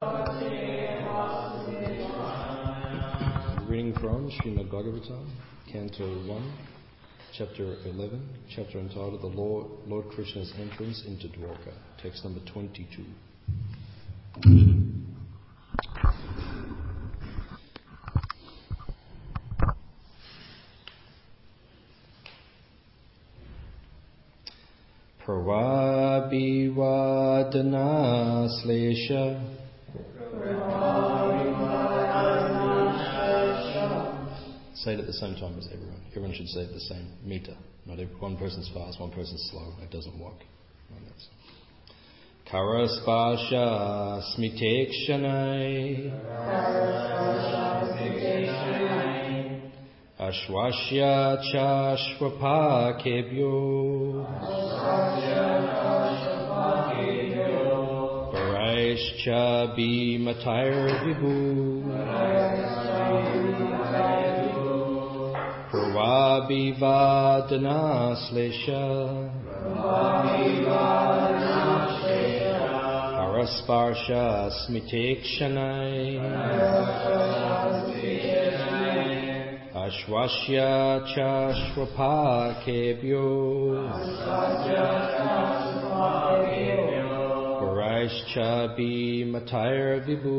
Reading from Srimad Bhagavatam, Canto 1, Chapter 11, chapter entitled The Lord Krishna's Entrance into Dwarka, text number 22. Pravabhivadana Slesha Say it at the same time as everyone. Everyone should say it the same meter. Not one person's fast, one person's slow. It doesn't work. Karaspasha smitekshanai Ashwashya chashvapakebhyo Varaishcha bhimatair vibhu Pravabhivadana Slesha Parasparsha Smitekshanai Ashwashya Chashvapakebhyo Varaishcha bhimatair vibhu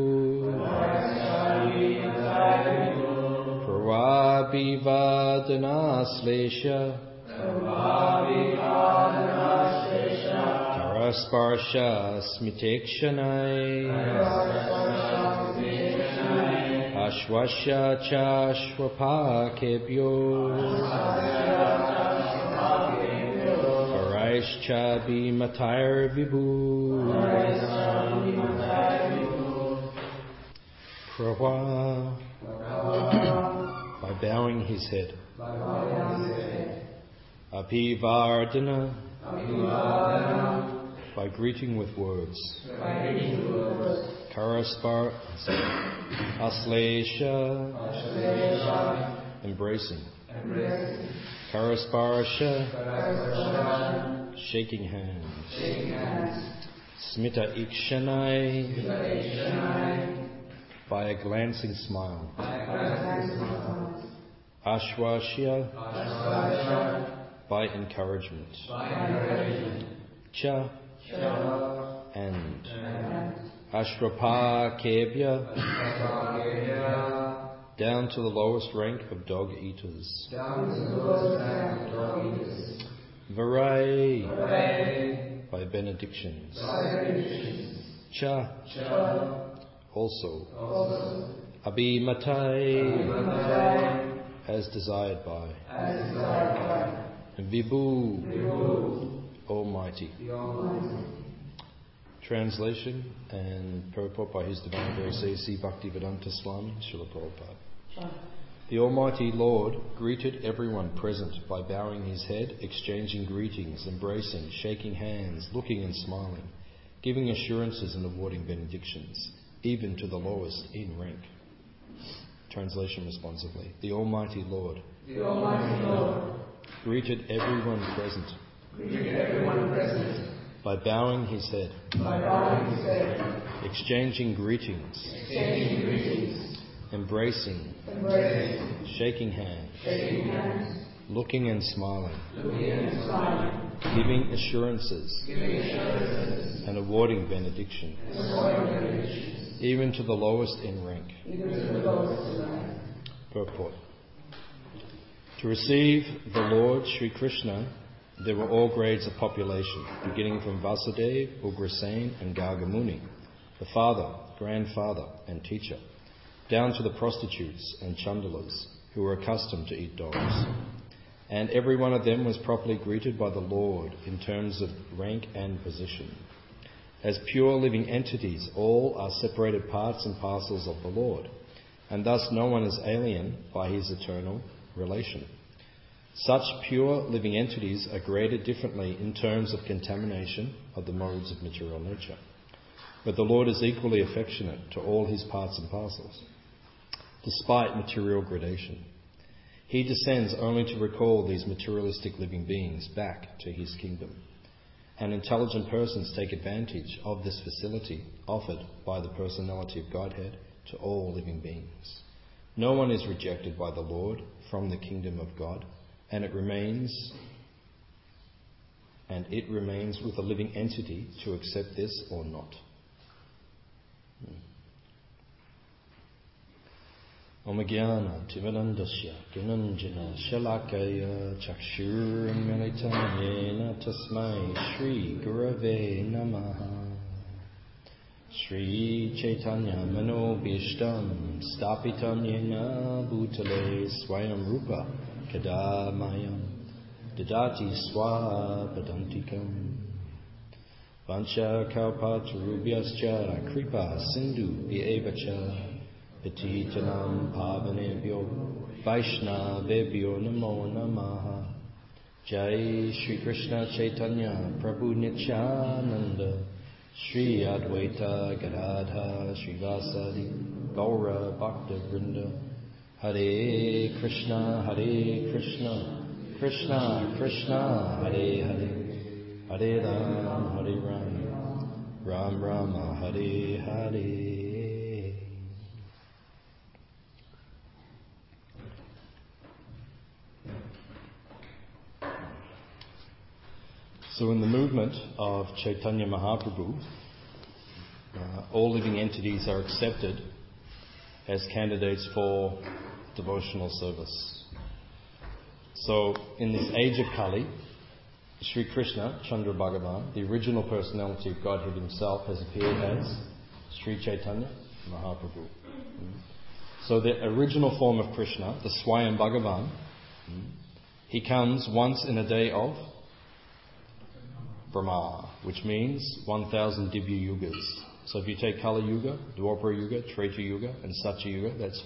Pravabhivadana Slesha Karasparsha Smitekshanai Ashwashya Chashvapakebhyo Varaishcha bhimatair vibhu by bowing his head. Abhivardhana, by greeting with words. Karaspar, Aslesha, embracing. Karasparsha, shaking hands. Smita Ikshanai, by a glancing smile. Ashwashya, by encouragement. Cha, and. Ashvapakebhya, down to the lowest rank of dog eaters. Varai, by benedictions. Cha, also. Abhimatai, as desired by. Vibhu, Almighty. Translation and purport by His Divine Grace A.C. Bhaktivedanta Swami Srila Prabhupada. The Almighty Lord greeted everyone present by bowing his head, exchanging greetings, embracing, shaking hands, looking and smiling, giving assurances and awarding benedictions, even to the lowest in rank. Translation responsively. The Almighty Lord greeted everyone present by bowing his head, exchanging greetings, embracing, shaking hands, looking and smiling, giving assurances, and awarding benedictions, even to the lowest in rank. Purport. To receive the Lord Sri Krishna, there were all grades of population, beginning from Vasudeva, Ugrasen and Gargamuni, the father, grandfather and teacher, down to the prostitutes and chandalas, who were accustomed to eat dogs. And every one of them was properly greeted by the Lord in terms of rank and position. As pure living entities, all are separated parts and parcels of the Lord, and thus no one is alien by his eternal relation. Such pure living entities are graded differently in terms of contamination of the modes of material nature. But the Lord is equally affectionate to all his parts and parcels, despite material gradation. He descends only to recall these materialistic living beings back to his kingdom. and intelligent persons take advantage of this facility offered by the personality of Godhead to all living beings. No one is rejected by the Lord from the kingdom of God, and it remains with a living entity to accept this or not. Om Jnana Timirandasya Gunanjana Shalakaya Chakshurmilitam Yena Tasmai Shri Gurave Namaha. Shri Chaitanya Manobhishtam Stapitam Yena Bhutale Swayam Rupa Kadamayam Dadati Swapadantikam Vancha Kalpatarubhyascha Kripa Sindhu Vyevacha Patitanam Pavanebhyo Vaishnavebhyo Namo Namaha. Jai Shri Krishna Chaitanya Prabhu Nityananda Shri Advaita Gadadha Srivasadi Gaura Bhakta Vrinda. Hare Krishna Krishna Krishna Hare Hare, Hare Ram, Ram Rama Hare Hare. So in the movement of Chaitanya Mahaprabhu, all living entities are accepted as candidates for devotional service. So in this age of Kali, Sri Krishna, Chandra Bhagavan, the original personality of Godhead himself, has appeared as Sri Chaitanya Mahaprabhu. So the original form of Krishna, the Swayam Bhagavan, he comes once in a day of Brahma, which means 1,000 Divya Yugas. So if you take Kali Yuga, Dwapara Yuga, Treta Yuga and Satya Yuga, that's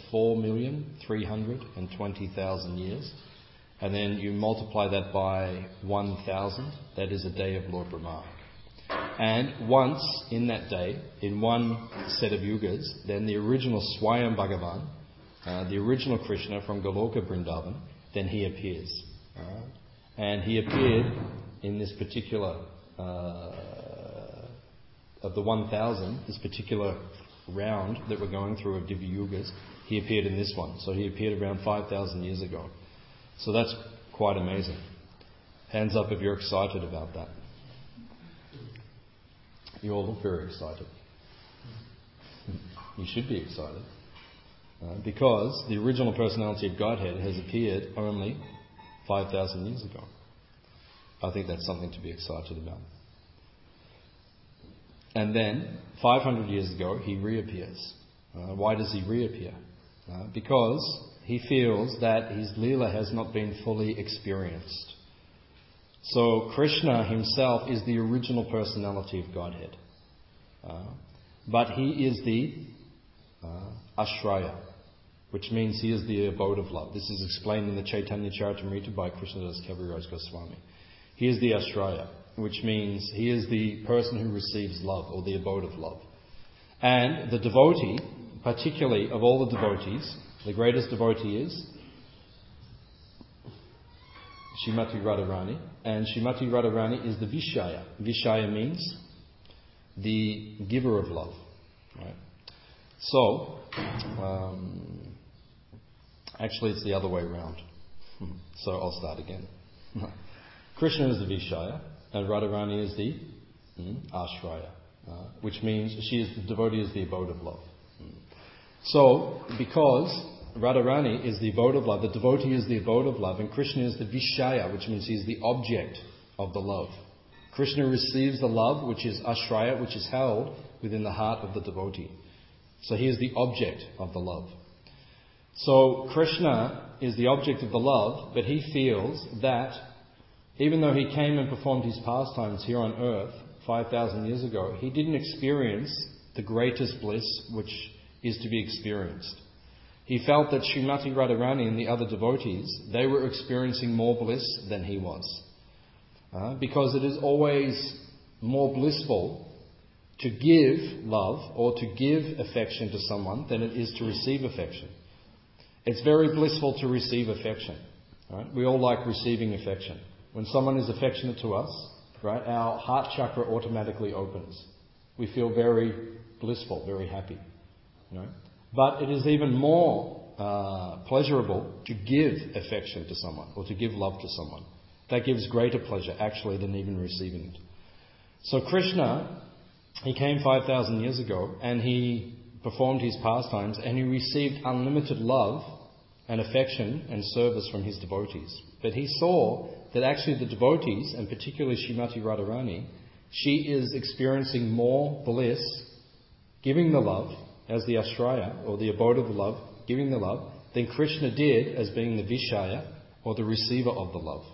4,320,000 years. And then you multiply that by 1,000, that is a day of Lord Brahma. And once in that day, in one set of yugas, then the original Swayam Bhagavan, the original Krishna from Goloka Vrindavan, then he appears. And he appeared in this particular, of the 1,000, this particular round that we're going through of Divya Yugas, he appeared in this one. So he appeared around 5,000 years ago. So that's quite amazing. Hands up if you're excited about that. You all look very excited. You should be excited. Because the original personality of Godhead has appeared only 5,000 years ago. I think that's something to be excited about. And then, 500 years ago, he reappears. Why does he reappear? Because he feels that his Leela has not been fully experienced. So Krishna himself is the original personality of Godhead. But he is the Ashraya, which means he is the abode of love. This is explained in the Chaitanya Charitamrita by Krishnadas Kaviraj Goswami. He is the Ashraya, which means he is the person who receives love, or the abode of love. And the devotee, particularly of all the devotees, the greatest devotee is Srimati Radharani, and Srimati Radharani is the Vishaya. Vishaya means the giver of love. Right? So, actually it's the other way around. So I'll start again. Krishna is the Vishaya, and Radharani is the Ashraya, which means the devotee is the abode of love. So, because Radharani is the abode of love, the devotee is the abode of love, and Krishna is the Vishaya, which means he is the object of the love. Krishna receives the love, which is Ashraya, which is held within the heart of the devotee. So he is the object of the love. So Krishna is the object of the love, but he feels that even though he came and performed his pastimes here on earth 5,000 years ago, he didn't experience the greatest bliss which is to be experienced. He felt that Srimati Radharani and the other devotees, they were experiencing more bliss than he was. Because it is always more blissful to give love or to give affection to someone than it is to receive affection. It's very blissful to receive affection. Right? We all like receiving affection. When someone is affectionate to us, right, our heart chakra automatically opens. We feel very blissful, very happy. You know? But it is even more pleasurable to give affection to someone or to give love to someone. That gives greater pleasure, actually, than even receiving it. So Krishna, he came 5,000 years ago and he performed his pastimes and he received unlimited love and affection and service from his devotees. But he saw that actually the devotees, and particularly Srimati Radharani, she is experiencing more bliss giving the love as the Ashraya, or the abode of the love, giving the love, than Krishna did as being the Vishaya, or the receiver of the love.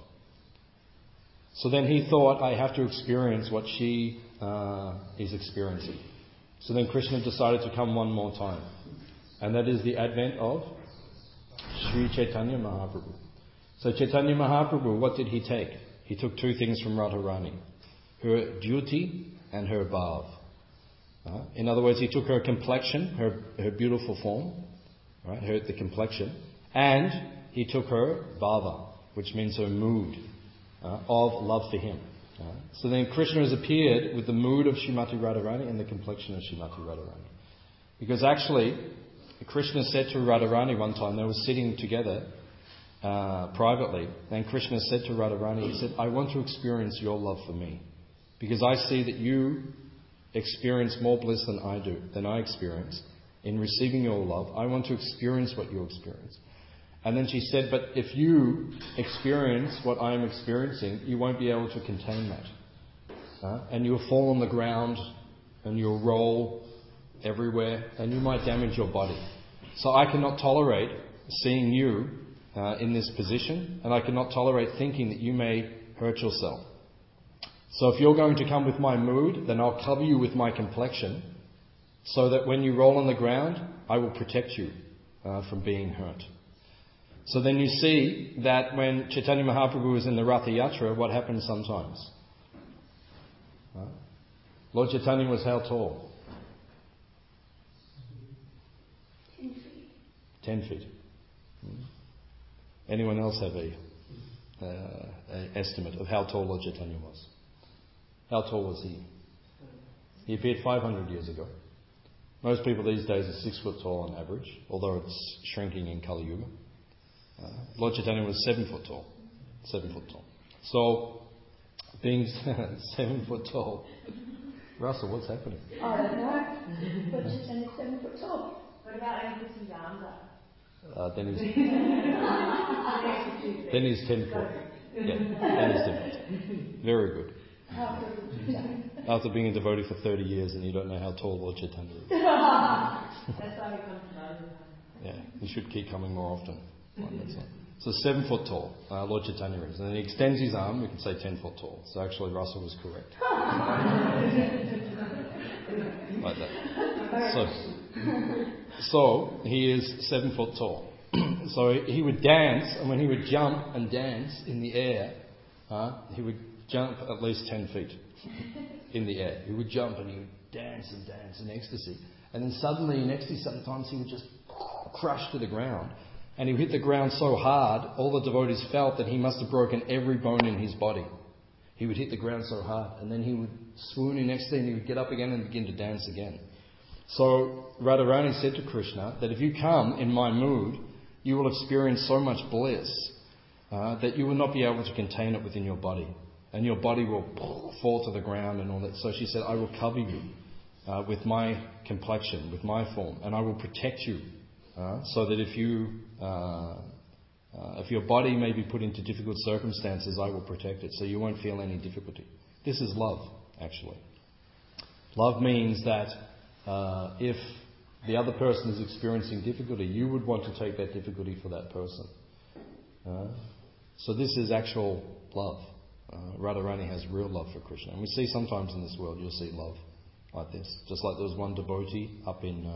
So then he thought, I have to experience what she is experiencing. So then Krishna decided to come one more time. And that is the advent of Sri Chaitanya Mahaprabhu. So Chaitanya Mahaprabhu, what did he take? He took two things from Radharani. Her duty and her bhav. In other words, he took her complexion, her beautiful form, right, the complexion, and he took her bhava, which means her mood of love for him. So then Krishna has appeared with the mood of Srimati Radharani and the complexion of Srimati Radharani. Because actually, Krishna said to Radharani one time, they were sitting together privately, and Krishna said to Radharani, he said, I want to experience your love for me. Because I see that you experience more bliss than I experience in receiving your love. I want to experience what you experience. And then she said, but if you experience what I am experiencing, you won't be able to contain that. And you'll fall on the ground and you'll roll everywhere and you might damage your body. So I cannot tolerate seeing you in this position, and I cannot tolerate thinking that you may hurt yourself. So if you're going to come with my mood, then I'll cover you with my complexion so that when you roll on the ground, I will protect you from being hurt. So then you see that when Chaitanya Mahaprabhu was in the Ratha Yatra, what happens sometimes? Lord Chaitanya was how tall? 10 feet. Anyone else have an estimate of how tall Lord Chaitanya was? How tall was he? He appeared 500 years ago. Most people these days are 6 foot tall on average, although it's shrinking in Kali Yuga. Lord Chaitanya was 7 foot tall. 7 foot tall. So, being 7 foot tall, Russell, what's happening? I don't know. Lord Chaitanya's 7 foot tall. What about him putting his arms up? Then he's 10 foot. Yeah, then he's 10 foot. Very good. After being a devotee for 30 years and you don't know how tall Lord Chaitanya is. That's why we come to know him. Yeah, you should keep coming more often. So 7 foot tall, Lord Chaitanya is. And then he extends his arm, we can say 10 foot tall. So actually Russell was correct. Like that. So he is 7 foot tall. So he would dance, and when he would jump and dance in the air, he would jump at least 10 feet in the air. He would jump and he would dance in ecstasy. And then suddenly in ecstasy sometimes he would just crush to the ground. And he would hit the ground so hard, all the devotees felt that he must have broken every bone in his body. He would hit the ground so hard, and then he would swoon in ecstasy and he would get up again and begin to dance again. So Radharani said to Krishna that if you come in my mood, you will experience so much bliss that you will not be able to contain it within your body. And your body will fall to the ground and all that. So she said, I will cover you with my complexion, with my form, and I will protect you so that if your body may be put into difficult circumstances, I will protect it so you won't feel any difficulty. This is love, actually. Love means that if the other person is experiencing difficulty, you would want to take that difficulty for that person. So this is actual love. Radharani has real love for Krishna. And we see sometimes in this world, you'll see love like this. Just like there was one devotee up in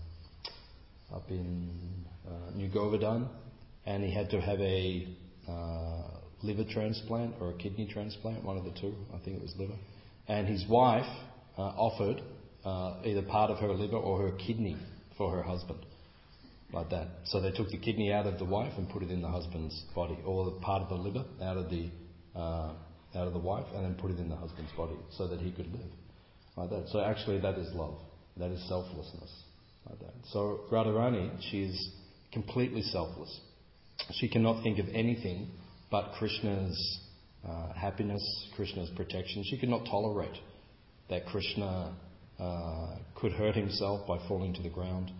New Govardhan, and he had to have a liver transplant or a kidney transplant, one of the two. I think it was liver. And his wife offered either part of her liver or her kidney for her husband, like that. So they took the kidney out of the wife and put it in the husband's body, or the part of the liver out of the out of the wife and then put it in the husband's body so that he could live. Like that. So actually that is love. That is selflessness. Like that. So Radharani, she is completely selfless. She cannot think of anything but Krishna's happiness, Krishna's protection. She could not tolerate that Krishna could hurt himself by falling to the ground.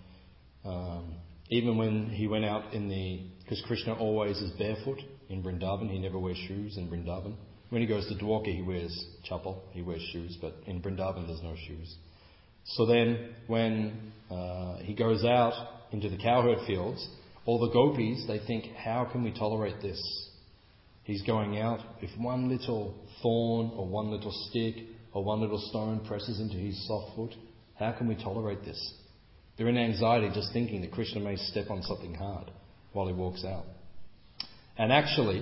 Even when he went out because Krishna always is barefoot in Vrindavan, he never wears shoes in Vrindavan. When he goes to Dwarka, he wears chappal, he wears shoes, but in Vrindavan there's no shoes. So then when he goes out into the cowherd fields, all the gopis, they think, how can we tolerate this? He's going out, if one little thorn or one little stick or one little stone presses into his soft foot, how can we tolerate this? They're in anxiety just thinking that Krishna may step on something hard while he walks out. And actually,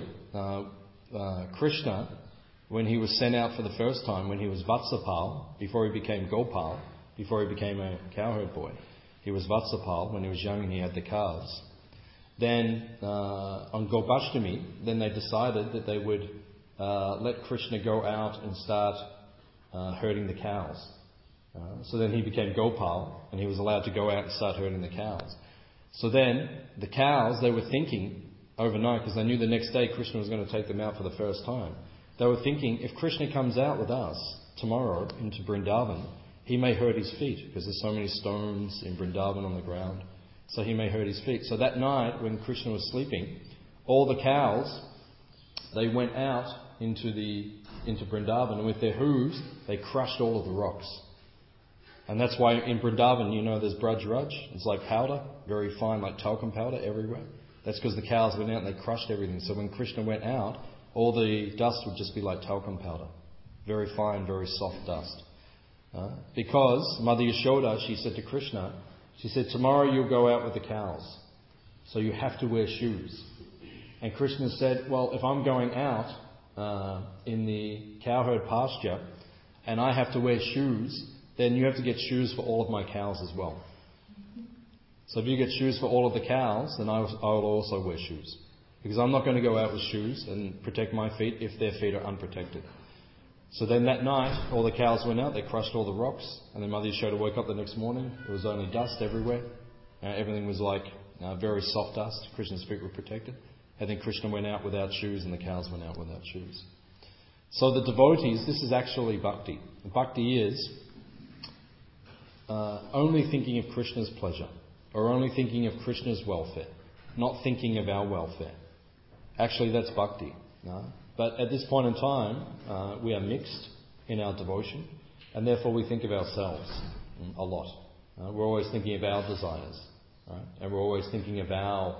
Krishna, when he was sent out for the first time, when he was Vatsapal, before he became Gopal, before he became a cowherd boy, he was Vatsapal when he was young and he had the calves. Then on Gopashtami, then they decided that they would let Krishna go out and start herding the cows. So then he became Gopal and he was allowed to go out and start herding the cows. So then the cows, they were thinking overnight, because they knew the next day Krishna was going to take them out for the first time. They were thinking, if Krishna comes out with us tomorrow into Vrindavan, he may hurt his feet because there's so many stones in Vrindavan on the ground. So he may hurt his feet. So that night when Krishna was sleeping, all the cows, they went out into Vrindavan, and with their hooves they crushed all of the rocks. And that's why in Vrindavan, there's Braj Raj. It's like powder, very fine, like talcum powder everywhere. That's because the cows went out and they crushed everything. So when Krishna went out, all the dust would just be like talcum powder. Very fine, very soft dust. Because Mother Yashoda, she said to Krishna, she said, tomorrow you'll go out with the cows. So you have to wear shoes. And Krishna said, well, if I'm going out in the cowherd pasture and I have to wear shoes, then you have to get shoes for all of my cows as well. So if you get shoes for all of the cows, then I will also wear shoes. Because I'm not going to go out with shoes and protect my feet if their feet are unprotected. So then that night, all the cows went out, they crushed all the rocks, and then Mother Yashoda woke up the next morning, there was only dust everywhere. Everything was like very soft dust, Krishna's feet were protected. And then Krishna went out without shoes and the cows went out without shoes. So the devotees, this is actually bhakti. Bhakti is only thinking of Krishna's pleasure, or only thinking of Krishna's welfare, not thinking of our welfare. Actually, that's bhakti. No? But at this point in time, we are mixed in our devotion, and therefore we think of ourselves a lot. We're always thinking of our desires, right? And we're always thinking of our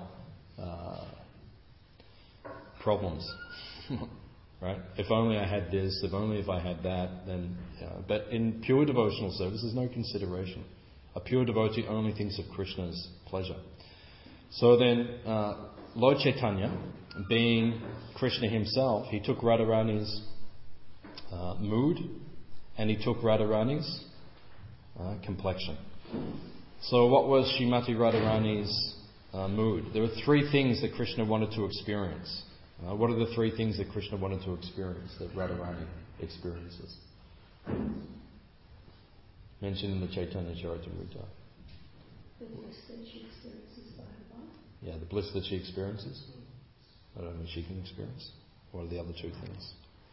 problems, right? If only I had this, if only if I had that, then... But in pure devotional service, there's no consideration. A pure devotee only thinks of Krishna's pleasure. So then, Lord Chaitanya, being Krishna himself, he took Radharani's mood and he took Radharani's complexion. So what was Srimati Radharani's mood? There were three things that Krishna wanted to experience. What are the three things that Krishna wanted to experience that Radharani experiences? Mentioned in the Chaitanya Charitamrita. The bliss that she experiences by her life. Yeah, the bliss that she experiences. Not only she can experience. What are the other two things?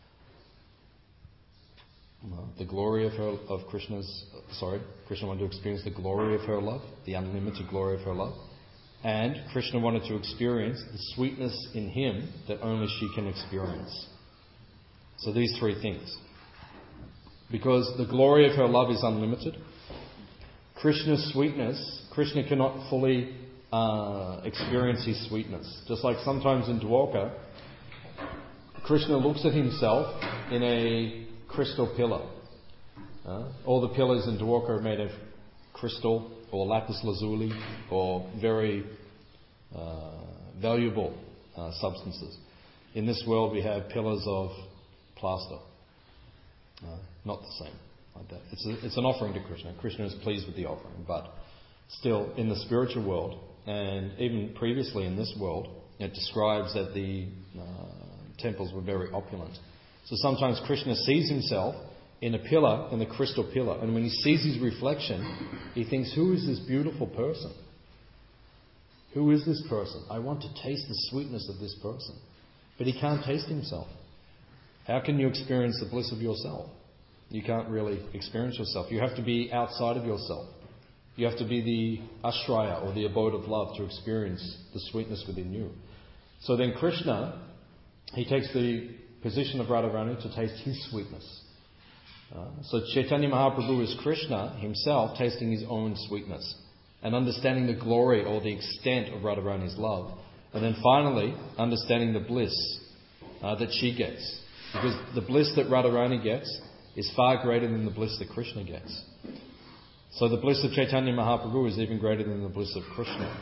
Well, the glory of Krishna's... Krishna wanted to experience the glory of her love, the unlimited glory of her love. And Krishna wanted to experience the sweetness in him that only she can experience. So these three things. Because the glory of her love is unlimited. Krishna's sweetness, Krishna cannot fully experience his sweetness. Just like sometimes in Dwarka, Krishna looks at himself in a crystal pillar. All the pillars in Dwarka are made of crystal or lapis lazuli or very valuable substances. In this world we have pillars of plaster. Not the same like that. It's an offering to Krishna. Krishna is pleased with the offering, but still in the spiritual world and even previously in this world, it describes that the temples were very opulent. So sometimes Krishna sees himself in a pillar, in the crystal pillar, and when he sees his reflection, he thinks, who is this beautiful person? Who is this person? I want to taste the sweetness of this person. But he can't taste himself. How can you experience the bliss of yourself? You can't really experience yourself. You have to be outside of yourself. You have to be the ashraya, or the abode of love, to experience the sweetness within you. So then Krishna, he takes the position of Radharani to taste his sweetness. So Chaitanya Mahaprabhu is Krishna himself tasting his own sweetness and understanding the glory or the extent of Radharani's love. And then finally, understanding the bliss that she gets. Because the bliss that Radharani gets is far greater than the bliss that Krishna gets. So the bliss of Chaitanya Mahaprabhu is even greater than the bliss of Krishna.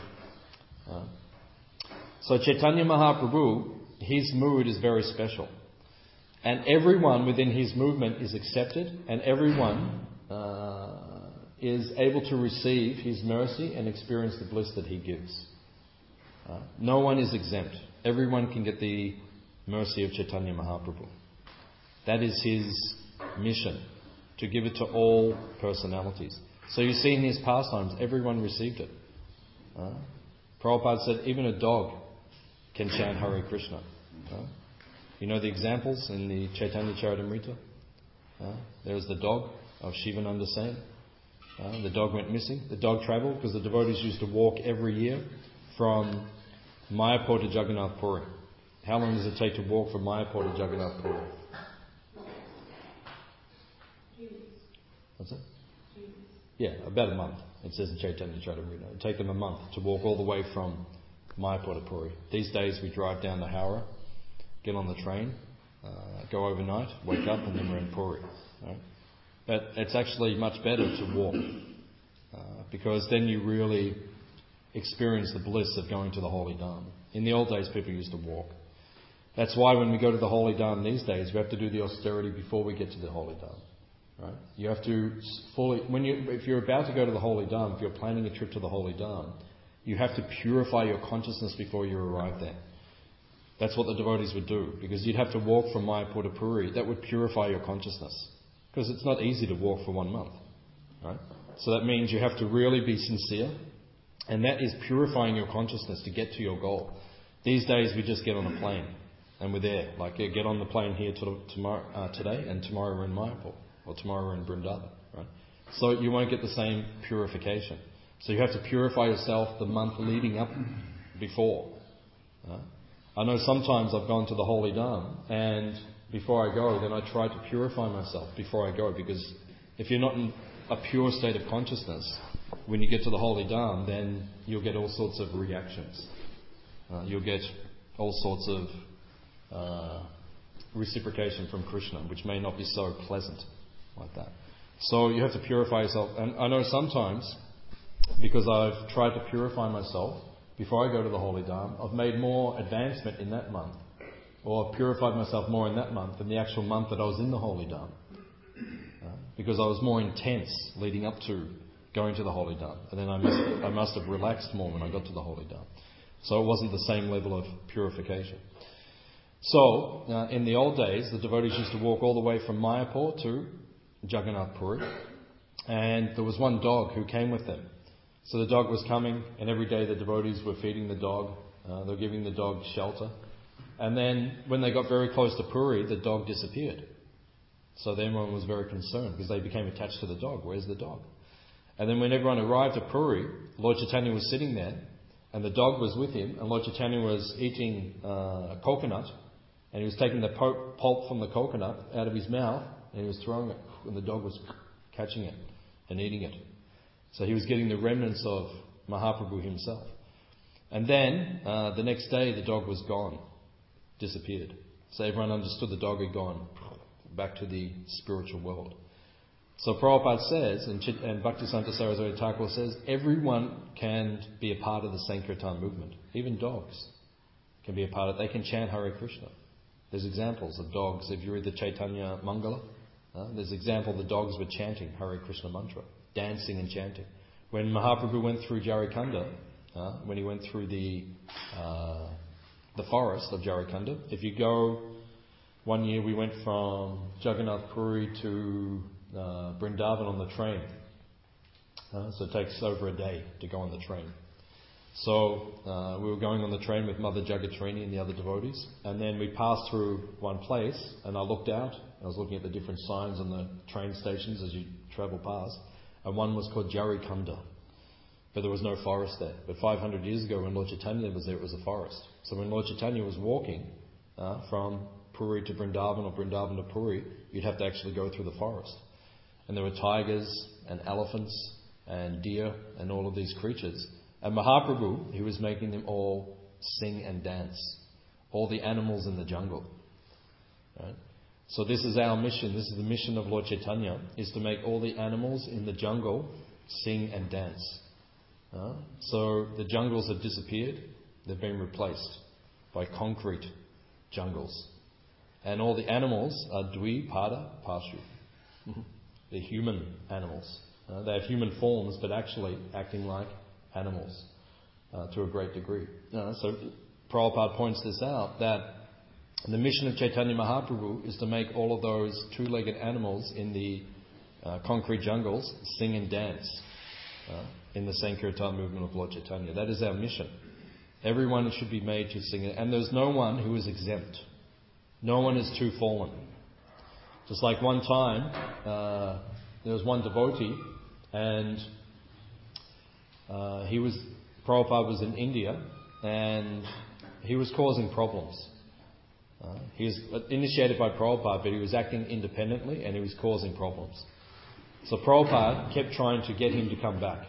So Chaitanya Mahaprabhu, his mood is very special. And everyone within his movement is accepted, and everyone is able to receive his mercy and experience the bliss that he gives. No one is exempt. Everyone can get the mercy of Chaitanya Mahaprabhu. That is his mission, to give it to all personalities. So you see in his pastimes, everyone received it. Prabhupada said even a dog can chant Hare Krishna. You know the examples in the Chaitanya Charitamrita? There's the dog of Shivananda Sen. The dog went missing. The dog travelled because the devotees used to walk every year from Mayapur to Jagannath Puri. How long does it take to walk from Mayapur to Jagannath Puri? What's it? Yeah, about a month. It says in Chaitanya Charitamrita. It would take them a month to walk all the way from Mayapur to Puri. These days we drive down to Howrah, get on the train, go overnight, wake up, and then we're in Puri. Right? But it's actually much better to walk because then you really experience the bliss of going to the Holy Dham. In the old days, people used to walk. That's why when we go to the Holy Dham these days, we have to do the austerity before we get to the Holy Dham. Right? You have to fully, if you're about to go to the Holy Dham, if you're planning a trip to the Holy Dham, you have to purify your consciousness before you arrive there. That's what the devotees would do, because you'd have to walk from Mayapur to Puri. That would purify your consciousness, because it's not easy to walk for 1 month. Right? So that means you have to really be sincere, and that is purifying your consciousness to get to your goal. These days we just get on a plane and we're there. Like get on the plane here today, and tomorrow we're in Mayapur, or tomorrow we're in Vrindavan. Right? So you won't get the same purification. So you have to purify yourself the month leading up before. I know sometimes I've gone to the Holy Dham, and before I go, then I try to purify myself before I go, because if you're not in a pure state of consciousness, when you get to the Holy Dham, then you'll get all sorts of reactions. You'll get all sorts of reciprocation from Krishna, which may not be so pleasant like that. So you have to purify yourself. And I know sometimes, because I've tried to purify myself before I go to the Holy Dham, I've made more advancement in that month, or purified myself more in that month than the actual month that I was in the Holy Dham. Because I was more intense leading up to going to the Holy Dham. And then I must have relaxed more when I got to the Holy Dham. So it wasn't the same level of purification. So, in the old days, the devotees used to walk all the way from Mayapur to Jagannath Puri. And there was one dog who came with them. So the dog was coming, and every day the devotees were feeding the dog. They were giving the dog shelter. And then when they got very close to Puri, the dog disappeared. So then everyone was very concerned, because they became attached to the dog. Where's the dog? And then when everyone arrived at Puri, Lord Chaitanya was sitting there, and the dog was with him, and Lord Chaitanya was eating a coconut, and he was taking the pulp from the coconut out of his mouth, and he was throwing it, and the dog was catching it and eating it. So he was getting the remnants of Mahaprabhu himself. And then, the next day, the dog was gone, disappeared. So everyone understood the dog had gone back to the spiritual world. So Prabhupada says, and Bhaktisiddhanta Saraswati Thakur says, everyone can be a part of the Sankirtan movement. Even dogs can be a part of it. They can chant Hare Krishna. There's examples of dogs. If you read the Chaitanya Mangala, there's example the dogs were chanting Hare Krishna mantra, dancing and chanting. When Mahaprabhu went through Jarikanda, when he went through the forest of Jarikanda, if you go one year we went from Jagannath Puri to Vrindavan on the train. So it takes over a day to go on the train. So we were going on the train with Mother Jagatrini and the other devotees, and then we passed through one place, and I looked out. I was looking at the different signs on the train stations as you travel past, and one was called Jarikunda, but there was no forest there. But 500 years ago, when Lord Chaitanya was there, it was a forest. So when Lord Chaitanya was walking from Puri to Vrindavan or Vrindavan to Puri, you'd have to actually go through the forest. And there were tigers and elephants and deer and all of these creatures. And Mahaprabhu, he was making them all sing and dance. All the animals in the jungle. Right? So this is our mission. This is the mission of Lord Chaitanya, is to make all the animals in the jungle sing and dance. So the jungles have disappeared. They've been replaced by concrete jungles. And all the animals are Dvi, Pada, Pashu. They're human animals. They have human forms, but actually acting like animals to a great degree. So Prabhupada points this out, that the mission of Chaitanya Mahaprabhu is to make all of those two-legged animals in the concrete jungles sing and dance in the Sankirtan movement of Lord Chaitanya. That is our mission. Everyone should be made to sing it. And there's no one who is exempt. No one is too fallen. Just like one time, there was one devotee, and Prabhupada was in India, and he was causing problems. He was initiated by Prabhupada, but he was acting independently, and he was causing problems. So Prabhupada kept trying to get him to come back.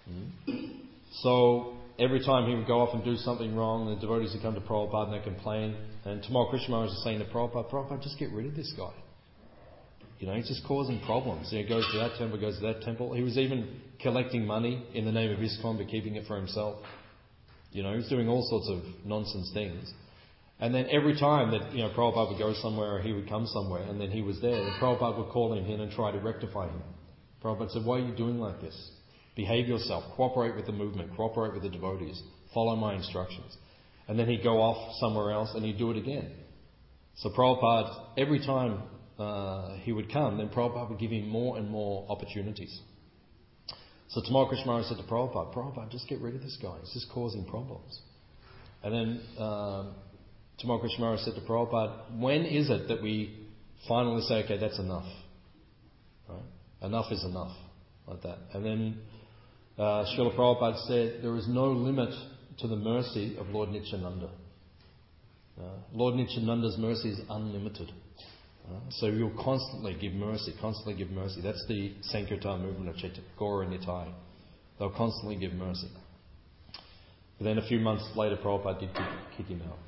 So every time he would go off and do something wrong, the devotees would come to Prabhupada and they complain. And Tamal Krishna Maharaj was saying to Prabhupada, just get rid of this guy. He's just causing problems. He goes to that temple, goes to that temple. He was even collecting money in the name of ISKCON, but keeping it for himself. He was doing all sorts of nonsense things. And then every time that Prabhupada would go somewhere or he would come somewhere and then he was there, the Prabhupada would call him in and try to rectify him. Prabhupada said, why are you doing like this? Behave yourself. Cooperate with the movement. Cooperate with the devotees. Follow my instructions. And then he'd go off somewhere else and he'd do it again. So Prabhupada, every time he would come, then Prabhupada would give him more and more opportunities. So Tamal Krishna Maharaj said to Prabhupada, just get rid of this guy. He's just causing problems. And then Tamal Krishna Maharaj said to Prabhupada, when is it that we finally say, okay, that's enough? Right? Enough is enough. Like that. And then Srila Prabhupada said, there is no limit to the mercy of Lord Nityananda. Lord Nityananda's mercy is unlimited. So you'll constantly give mercy, That's the Sankirtan movement of Gaura and Nitai. They'll constantly give mercy. But then a few months later, Prabhupada did kick him out.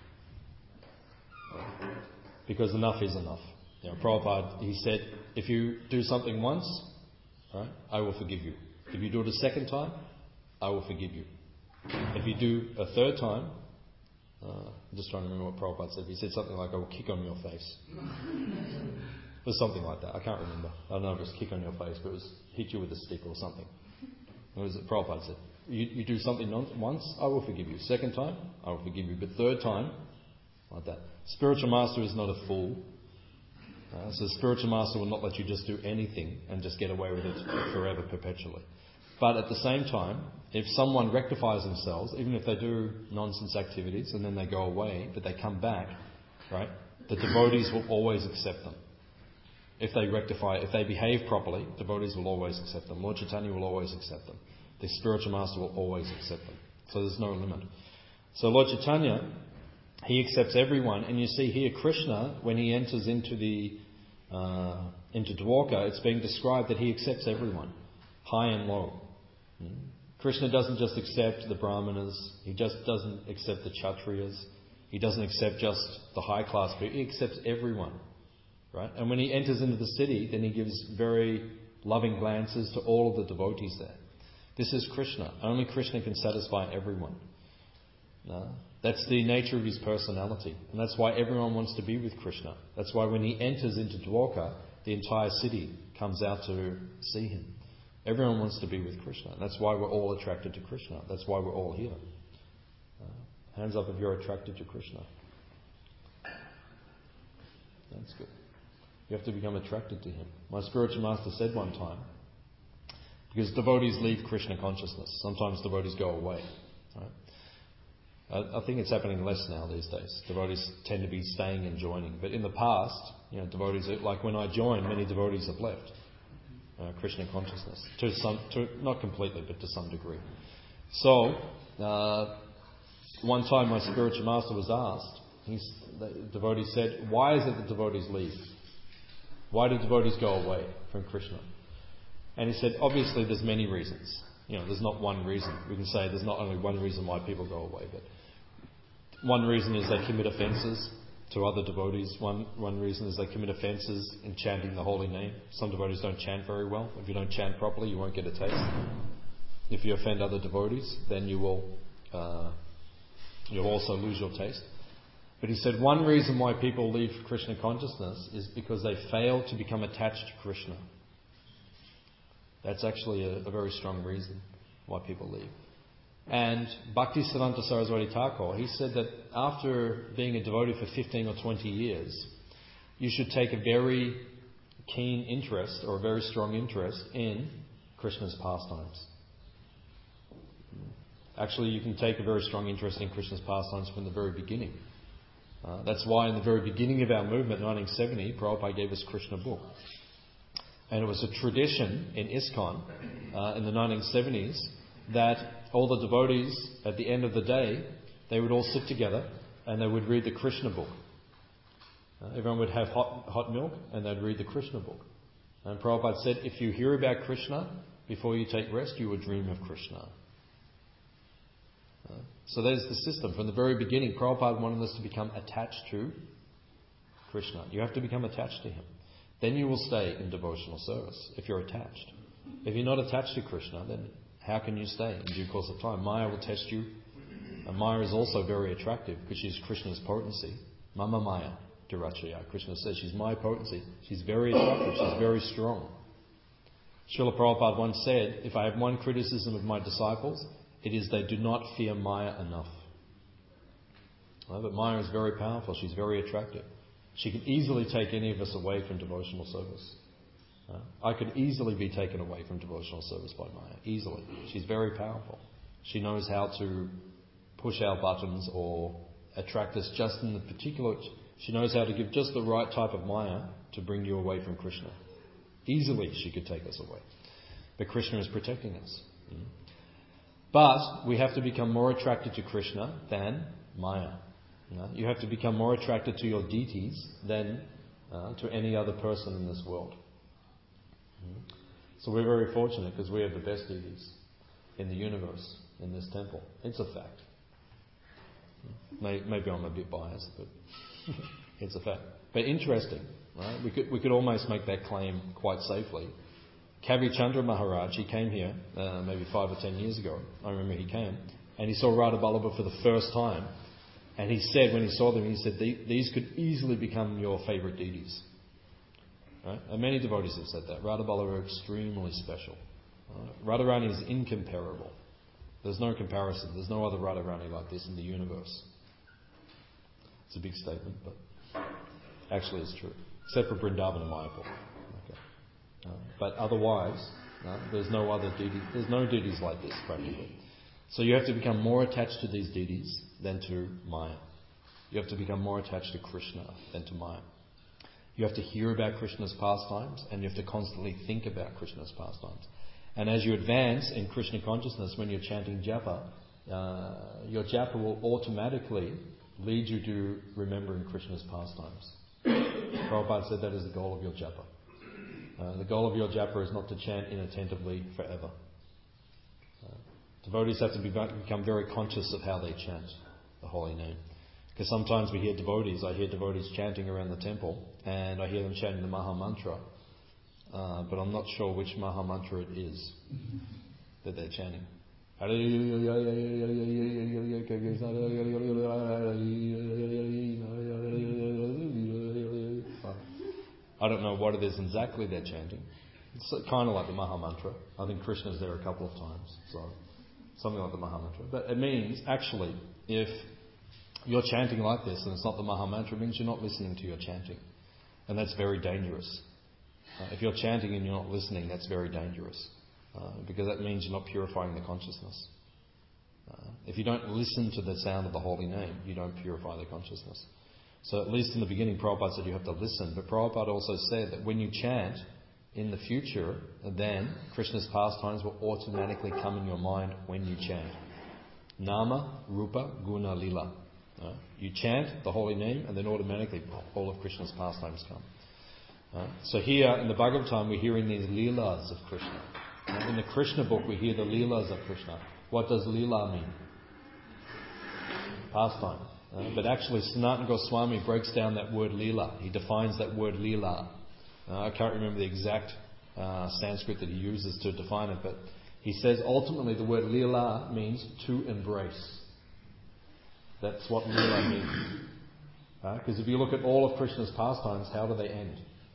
Because enough is enough. Prabhupada, he said, if you do something once, right, I will forgive you. If you do it a second time, I will forgive you. If you do a third time, I'm just trying to remember what Prabhupada said. He said something like, I will kick on your face. It was something like that. I can't remember. I don't know if it was kick on your face, but it was hit you with a stick or something. It was Prabhupada said, you do something once, I will forgive you. Second time, I will forgive you. But third time, like that. Spiritual master is not a fool. So the spiritual master will not let you just do anything and just get away with it forever, perpetually. But at the same time, if someone rectifies themselves, even if they do nonsense activities and then they go away, but they come back, right, the devotees will always accept them. If they rectify, if they behave properly, devotees will always accept them. Lord Chaitanya will always accept them. The spiritual master will always accept them. So there's no limit. So Lord Chaitanya, he accepts everyone. And you see here, Krishna, when he enters into Dwarka, it's being described that he accepts everyone, high and low. Krishna doesn't just accept the Brahmanas, he just doesn't accept the Kshatriyas, he doesn't accept just the high class people, he accepts everyone. Right? And when he enters into the city, then he gives very loving glances to all of the devotees there. This is Krishna. Only Krishna can satisfy everyone. That's the nature of his personality. And that's why everyone wants to be with Krishna. That's why when he enters into Dwarka, the entire city comes out to see him. Everyone wants to be with Krishna. That's why we're all attracted to Krishna. That's why we're all here. Hands up if you're attracted to Krishna. That's good. You have to become attracted to him. My spiritual master said one time, because devotees leave Krishna consciousness. Sometimes devotees go away. Right? I think it's happening less now these days. Devotees tend to be staying and joining. But in the past, devotees, like when I joined, many devotees have left Krishna consciousness. Not completely, but to some degree. So, one time my spiritual master was asked, the devotee said, why is it that devotees leave? Why do devotees go away from Krishna? And he said, obviously there's many reasons. There's not one reason. We can say there's not only one reason why people go away, but one reason is they commit offences to other devotees. One reason is they commit offences in chanting the holy name. Some devotees don't chant very well. If you don't chant properly, you won't get a taste. If you offend other devotees, then you'll also lose your taste. But he said one reason why people leave Krishna consciousness is because they fail to become attached to Krishna. That's actually a very strong reason why people leave. And Bhaktisiddhanta Saraswati Thakur, he said that after being a devotee for 15 or 20 years, you should take a very keen interest or a very strong interest in Krishna's pastimes. Actually, you can take a very strong interest in Krishna's pastimes from the very beginning. That's why in the very beginning of our movement, 1970, Prabhupada gave us Krishna book. And it was a tradition in ISKCON in the 1970s that all the devotees, at the end of the day, they would all sit together and they would read the Krishna book. Everyone would have hot milk and they'd read the Krishna book. And Prabhupada said, if you hear about Krishna before you take rest, you will dream of Krishna. So there's the system. From the very beginning, Prabhupada wanted us to become attached to Krishna. You have to become attached to him. Then you will stay in devotional service if you're attached. If you're not attached to Krishna, then how can you stay in due course of time? Maya will test you. And Maya is also very attractive because she's Krishna's potency. Mama Maya Durachaya. Krishna says she's my potency. She's very attractive. She's very strong. Srila Prabhupada once said, if I have one criticism of my disciples, it is they do not fear Maya enough. But Maya is very powerful. She's very attractive. She can easily take any of us away from devotional service. I could easily be taken away from devotional service by Maya. Easily. She's very powerful. She knows how to push our buttons or attract us just in the particular... She knows how to give just the right type of Maya to bring you away from Krishna. Easily she could take us away. But Krishna is protecting us. But we have to become more attracted to Krishna than Maya. You have to become more attracted to your deities than to any other person in this world. So we're very fortunate because we have the best deities in the universe, in this temple. It's a fact. Maybe I'm a bit biased, but it's a fact. But interesting, right? We could almost make that claim quite safely. Kavi Chandra Maharaj, he came here maybe 5 or 10 years ago. I remember he came. And he saw Radha Vallabha for the first time. And he said, when he saw them, he said, these could easily become your favourite deities. Right? And many devotees have said that. Radha Vallabha are extremely special. Radharani is incomparable. There's no comparison. There's no other Radharani like this in the universe. It's a big statement, but actually it's true. Except for Vrindavan and Mayapur. But otherwise, there's no other deity. There's no deities like this, practically. So you have to become more attached to these deities than to Maya. You have to become more attached to Krishna than to Maya. You have to hear about Krishna's pastimes, and you have to constantly think about Krishna's pastimes. And as you advance in Krishna consciousness, when you're chanting japa, your japa will automatically lead you to remembering Krishna's pastimes. Prabhupada said that is the goal of your japa. The goal of your japa is not to chant inattentively forever. Devotees have to become very conscious of how they chant the holy name. Because sometimes I hear devotees chanting around the temple, and I hear them chanting the Maha Mantra, but I'm not sure which Maha Mantra it is that they're chanting. I don't know what it is exactly they're chanting. It's kind of like the Maha Mantra. I think Krishna's there a couple of times, so something like the Maha Mantra. But it means, actually, if you're chanting like this and it's not the Maha Mantra, it means you're not listening to your chanting. And that's very dangerous. If you're chanting and you're not listening, that's very dangerous. Because that means you're not purifying the consciousness. If you don't listen to the sound of the holy name, you don't purify the consciousness. So at least in the beginning, Prabhupada said you have to listen. But Prabhupada also said that when you chant, in the future, then Krishna's pastimes will automatically come in your mind when you chant. Nama, Rupa, Guna, Lila. You chant the holy name and then automatically all of Krishna's pastimes come. So here in the Bhagavatam we're hearing these Leelas of Krishna. In the Krishna book we hear the Leelas of Krishna. What does Leela mean? Pastime. But actually Sanatana Goswami breaks down that word Leela. He defines that word Leela. I can't remember the exact Sanskrit that he uses to define it, but he says ultimately the word Leela means to embrace. That's what Leela means. Because if you look at all of Krishna's pastimes, how do they end?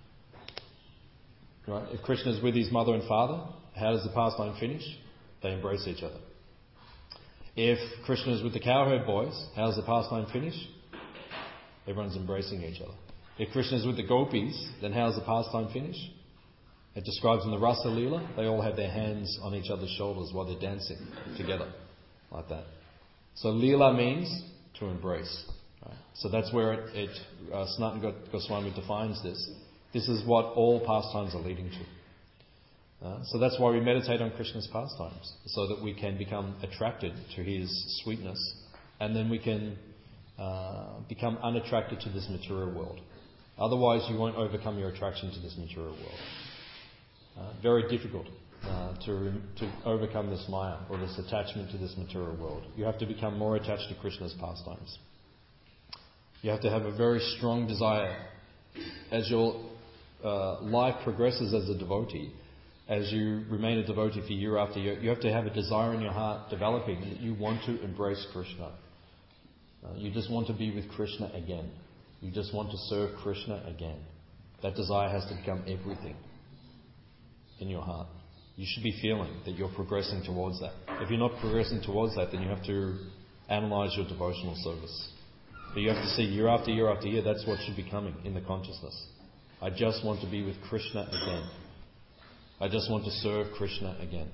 Right? If Krishna is with his mother and father, how does the pastime finish? They embrace each other. If Krishna is with the cowherd boys, how does the pastime finish? Everyone's embracing each other. If Krishna is with the gopis, then how does the pastime finish? It describes in the Rasa Leela, they all have their hands on each other's shoulders while they're dancing together, like that. So Leela means to embrace. Right? So that's where Sanatana Goswami defines this. This is what all pastimes are leading to. So that's why we meditate on Krishna's pastimes, so that we can become attracted to his sweetness, and then we can become unattracted to this material world. Otherwise, you won't overcome your attraction to this material world. Very difficult to overcome this maya, or this attachment to this material world. You have to become more attached to Krishna's pastimes. You have to have a very strong desire. As your life progresses as a devotee, as you remain a devotee for year after year, you have to have a desire in your heart developing that you want to embrace Krishna. You just want to be with Krishna again. You just want to serve Krishna again. That desire has to become everything in your heart. You should be feeling that you're progressing towards that. If you're not progressing towards that, then you have to analyze your devotional service. But you have to see year after year after year, that's what should be coming in the consciousness. I just want to be with Krishna again. I just want to serve Krishna again.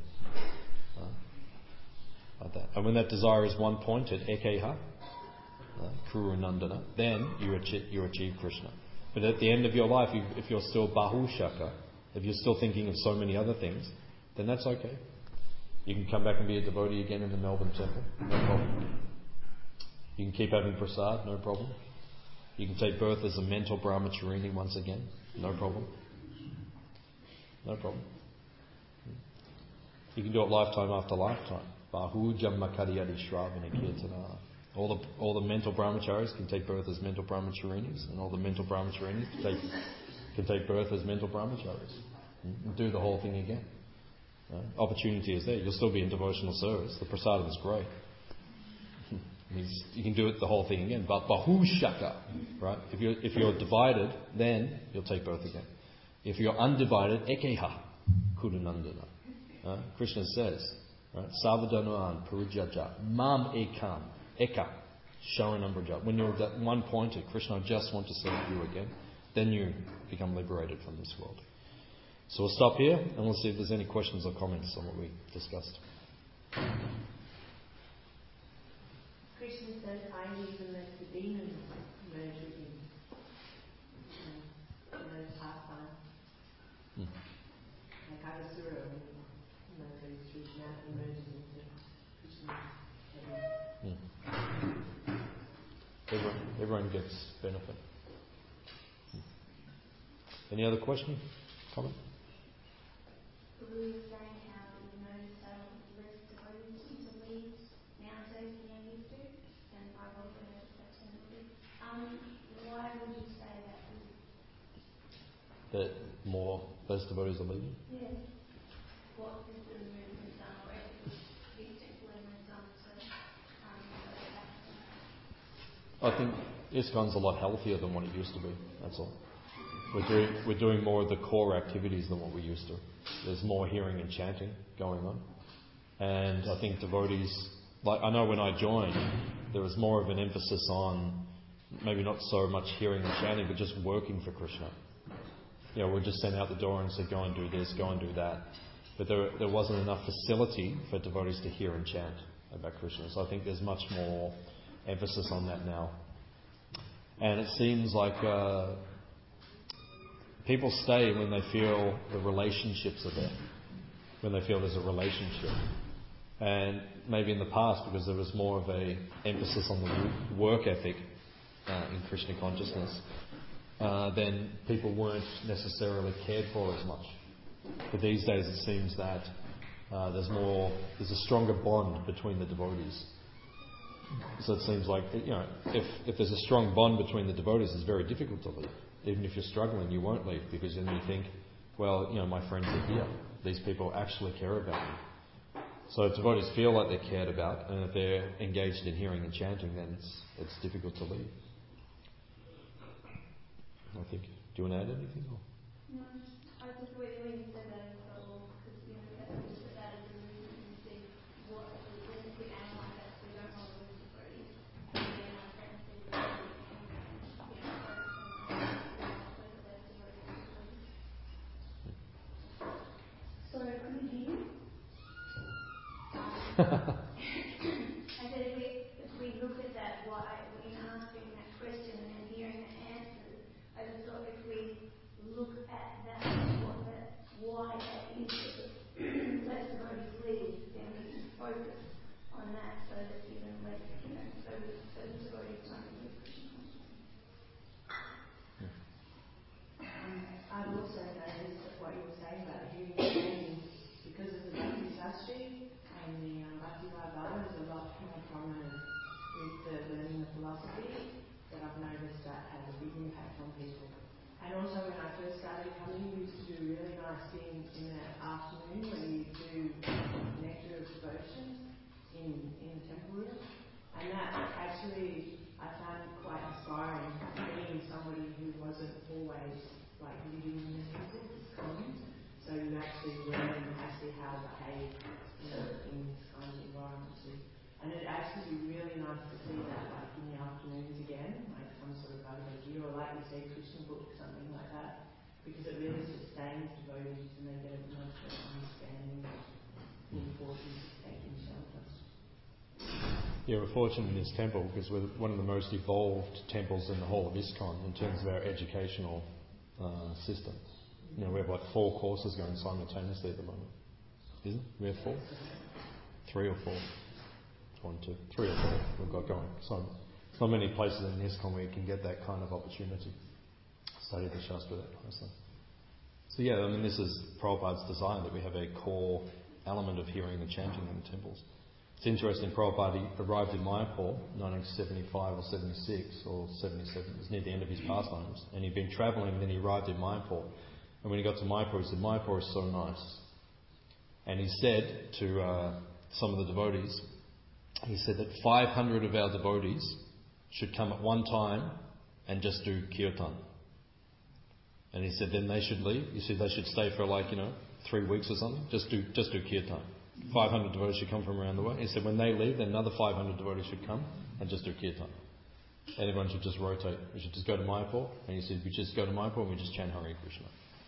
Like that. And when that desire is one pointed, ekeha, Kuru Nandana, then you achieve Krishna. But at the end of your life, if you're still Bahushaka, if you're still thinking of so many other things, then that's okay. You can come back and be a devotee again in the Melbourne temple, no problem. You can keep having prasad, no problem. You can take birth as a mental brahmacharini once again, no problem. No problem. You can do it lifetime after lifetime. Bahu Jamma Kariyadi Shravana Kirtana. All the mental brahmacharis can take birth as mental brahmacharinis, and all the mental brahmacharinis can take birth as mental brahmacharis. And do the whole thing again. Opportunity is there. You'll still be in devotional service. The prasadam is great. You can do it the whole thing again. But bahushaka, right? If you're divided, then you'll take birth again. If you're undivided, ekeha, kudunandana. Krishna says, right? Savadanuan purujaja, mam ekam, eka, sharanambraja. When you're that one pointed, Krishna, I just want to serve you again, then you become liberated from this world. So we'll stop here and we'll see if there's any questions or comments on what we discussed. Krishna says, I even let the demons merge with him. Those pastimes. Like Agasura, goes through his mouth and merges into Krishna's heaven. Everyone gets benefit. Any other question? Comment? We were saying how we noticed less devotees to leave nowadays than they used to, and I wasn't noticed that tendency. Why would you say that? That less devotees are leaving? Yeah. What is the movement done, or is particular movement done to I think ISKCON's a lot healthier than what it used to be. That's all. We're doing more of the core activities than what we used to. There's more hearing and chanting going on. And I think devotees, like I know when I joined, there was more of an emphasis on maybe not so much hearing and chanting, but just working for Krishna. we're just sent out the door and said, go and do this, go and do that. But there wasn't enough facility for devotees to hear and chant about Krishna. So I think there's much more emphasis on that now. And it seems like people stay when they feel the relationships are there, when they feel there's a relationship. And maybe in the past, because there was more of a emphasis on the work ethic in Krishna consciousness, then people weren't necessarily cared for as much. But these days it seems that there's a stronger bond between the devotees. So it seems like, if there's a strong bond between the devotees, it's very difficult to leave. Even if you're struggling, you won't leave, because then you think, well, my friends are here. These people actually care about me. So if devotees feel like they're cared about, and if they're engaged in hearing and chanting, then it's difficult to leave. I think. Do you want to add anything? Or? No, I just when you said that, I thought, well, because we have to put that as a reason and see what if we analyse that, we don't want to lose the body. And then my friend said, sorry, I couldn't hear you. I said if we look at that, why in asking that question and then hearing the answers, I just thought if we look at that, why that is, less devotees leave, then we can focus on that so that even less, so the devotees don't leave Krishna consciousness. I've also noticed that what you were saying about hearing and chanting, because of the Bhakti Sastri and the Bhakti Bhagavata, is a lot more prominent with the learning of philosophy, that I've noticed that has a big impact on people. And also when I first started coming, we used to do really nice things in the afternoon when you do nectar of devotion in the temple room. And that actually I found quite inspiring, being somebody who wasn't always living in the temple, it's common. So you actually learn actually how to behave in this kind of environment too. And it'd actually be really nice to see that in the afternoons again, like some sort of Bhagavad Gita, or like you say, Krishna book, something like that, because it really sustains devotees and they get a much better understanding of the importance of taking shelter. Yeah, we're fortunate in this temple because we're one of the most evolved temples in the whole of ISKCON in terms of our educational system. We have 4 courses going simultaneously at the moment. Isn't it? We have 4? 3 or 4? 1, 2, 3 or 4 we've got going. So it's not many places in ISKCON where you can get that kind of opportunity. Study the Shastra that closely. So this is Prabhupada's design, that we have a core element of hearing and chanting in the temples. It's interesting, Prabhupada arrived in Mayapur 1975 or 76 or 77, it was near the end of his pastimes, and he'd been travelling and then he arrived in Mayapur. And when he got to Mayapur, he said, Mayapur is so nice. And he said to some of the devotees, he said that 500 of our devotees should come at one time and just do kirtan. And he said then they should leave. He said they should stay for 3 weeks or something. Just do kirtan. 500 devotees should come from around the world. He said when they leave, then another 500 devotees should come and just do kirtan. And everyone should just rotate. We should just go to Mayapur. And he said we just go to Mayapur and we just chant Hare Krishna.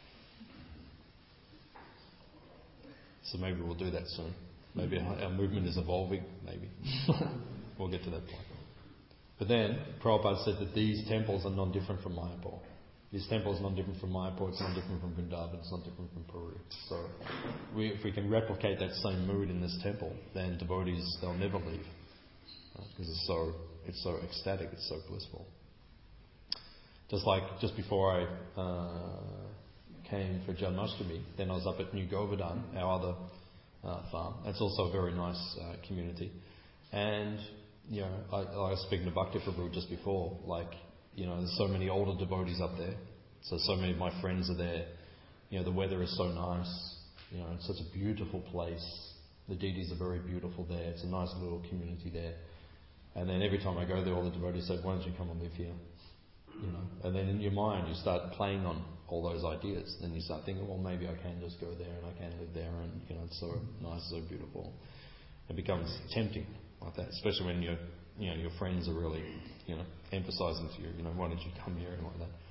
So maybe we'll do that soon. Maybe our movement is evolving, maybe. We'll get to that point. But then, Prabhupada said that these temples are non-different from Mayapur. This temple is non-different from Mayapur, it's non-different from Vrindavan, it's non-different from Puri. So, if we can replicate that same mood in this temple, then devotees, they'll never leave. Because it's so ecstatic, it's so blissful. Just before I came for Janmashtami, then I was up at New Govardhan, our other farm. It's also a very nice community. And, I was speaking to Bhakti Prabhu just before, there's so many older devotees up there. So many of my friends are there. The weather is so nice. It's such a beautiful place. The deities are very beautiful there. It's a nice little community there. And then every time I go there, all the devotees say, why don't you come and live here? And then in your mind, you start playing on all those ideas. Then you start thinking, well, maybe I can just go there and I can live there, and it's so nice, so beautiful. It becomes tempting like that, especially when your friends are really, emphasising to you, why don't you come here and like that.